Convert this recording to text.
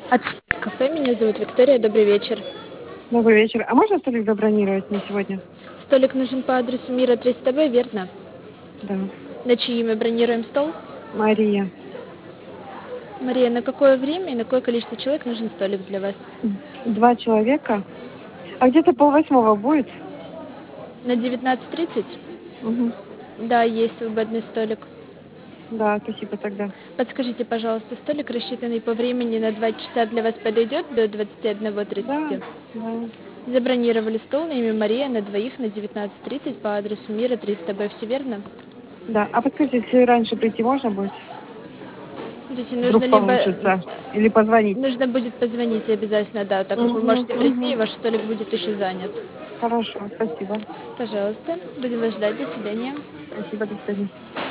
От кафе. Меня зовут Виктория. Добрый вечер. Добрый вечер. А можно столик забронировать на сегодня? Столик нужен по адресу Мира 300Б, верно? Да. На чьи мы бронируем стол? Мария. Мария, на какое время и на какое количество человек нужен столик для вас? 2 человека. А где-то 7:30 будет? На 19:30? Мгм. Да, есть свободный столик. Да, спасибо тогда. Подскажите, пожалуйста, столик, рассчитанный по времени на 2 часа, для вас подойдет до Да, 21:30? да, Забронировали стол на имя Мария на двоих на 19:30 по адресу Мира 300Б. Все верно? да. А подскажите, если раньше прийти можно будет? Смотрите, Вдруг получится. Или позвонить? нужно будет позвонить обязательно, да, так как вы Мгм, можете прийти, и мгм. ваш столик будет еще занят. Хорошо, спасибо. Пожалуйста, будем вас ждать. До свидания. Спасибо, до свидания.